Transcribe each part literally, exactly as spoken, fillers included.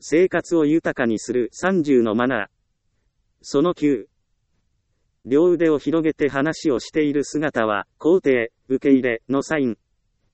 生活を豊かにするさんじゅうのマナー。そのきゅう。両腕を広げて話をしている姿は、肯定、受け入れのサイン。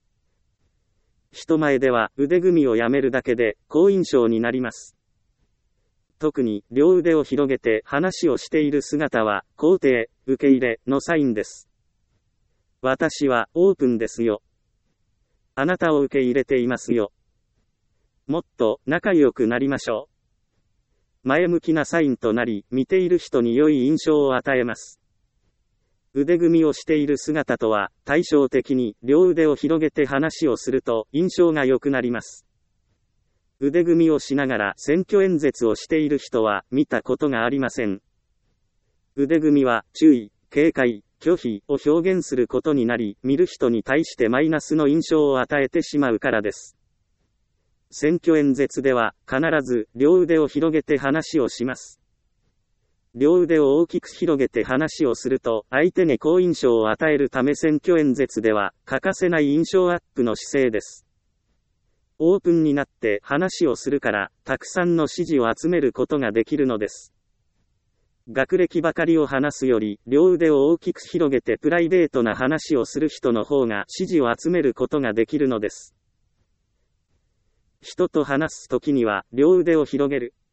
人前では腕組みをやめるだけで好印象になります。特に両腕を広げて話をしている姿は、肯定、受け入れのサインです。私はオープンですよ。あなたを受け入れていますよ。もっと仲良くなりましょう。前向きなサインとなり、見ている人に良い印象を与えます。腕組みをしている姿とは、対照的に両腕を広げて話をすると印象が良くなります。腕組みをしながら選挙演説をしている人は見たことがありません。腕組みは注意、警戒、拒否を表現することになり、見る人に対してマイナスの印象を与えてしまうからです。選挙演説では必ず両腕を広げて話をします。両腕を大きく広げて話をすると相手に好印象を与えるため、選挙演説では欠かせない印象アップの姿勢です。オープンになって話をするから、たくさんの支持を集めることができるのです。学歴ばかりを話すより、両腕を大きく広げてプライベートな話をする人の方が支持を集めることができるのです。人と話すときには、両腕を広げる。